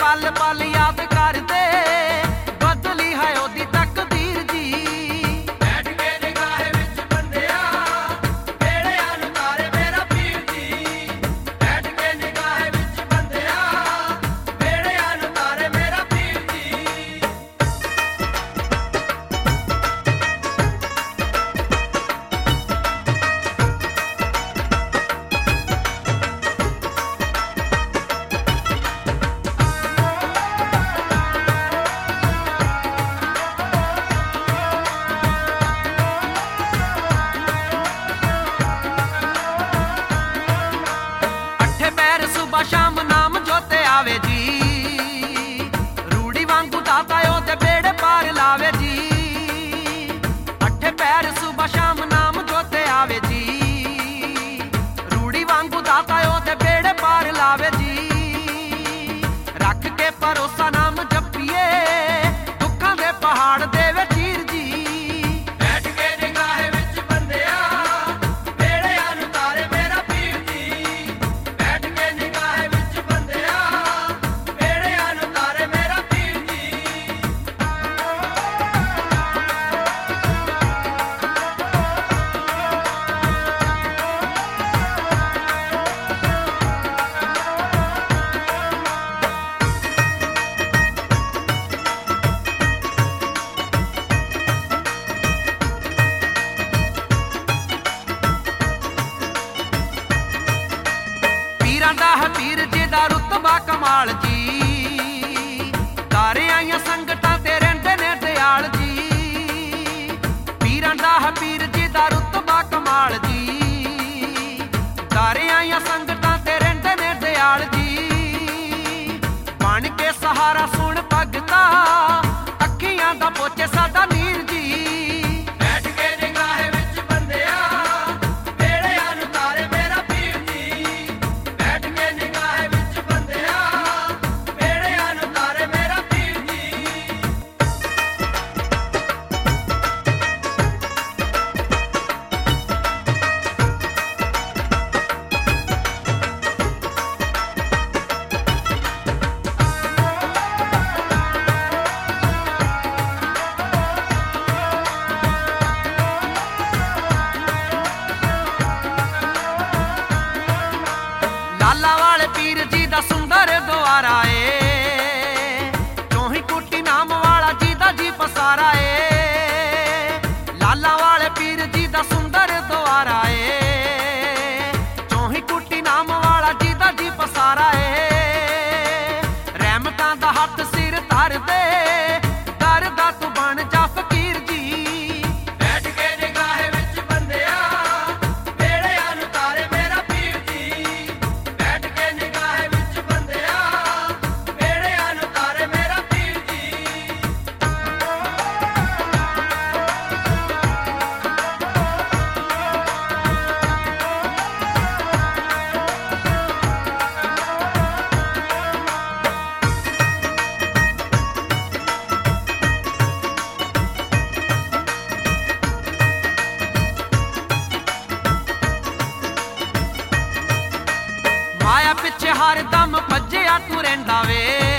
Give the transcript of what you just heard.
पल पल याद कर दे, बदली है ओदी तकदीर जी। बैठ के निगाह विच बंदिया वेड़िया नूं तारे मेरा पीर जी। बैठ के निगाह विच बंदिया वेड़िया नूं तारे मेरा पीर जी। अठे पैर सुबह शाम नाम जोते आवे जी, रूड़ी वांगू दाता ओदे बेड़े पार लावे जी। अठे पैर सुबह शाम नाम जोते आवे जी, रूड़ी वांगू दाता ओदे बेड़े पार लावे जी। रख के भरोसा नाम जपिए, दुखां दे पहाड़ देवे चीर जी। बैठ के निगाह विच बंदिया वेड़िया नूं तारे मेरा पीर जी। बैठ के निगाह विच बंदिया वेड़िया नूं तारे मेरा पीर जी। पीरां दा है पीर जिहदा रुतबा कमाल जी, तारे आईयां संगतां ते रहिंदे ने दयाल जी। पीरां दा है पीर जिहदा रुतबा कमाल जी, तारे आईयां संगतां ते रहिंदे ने दयाल जी। बन के सहारा सुन भगता, अखियां दा पोचे साडा मीर जी। बैठ के निगाह विच बंदिया वेड़िया नूं तारे मेरा पीर जी। बैठ के निगाह विच बंदिया वेड़िया नूं तारे मेरा पीर जी। लाला वाले पीर जी दा सुंदर द्वारा ए, चौही कुटी नाम वाला जी दा जी पसारा ए। लाला वाले पीर जी दा सुंदर द्वारा ए, चौही कुटी नाम वाला जी दा जी पसारा ए। रहमतां दा हत्थ सिर धर दे, दर दा तू बन जा फकीर जी। बैठ के निगाह विच बंदिया वेड़िया नूं तारे मेरा पीर जी। बैठ के निगाह विच बंदिया वेड़िया नूं तारे मेरा पीर जी। माया पिछे हर दम भज्जिया तू रहिंदा वे,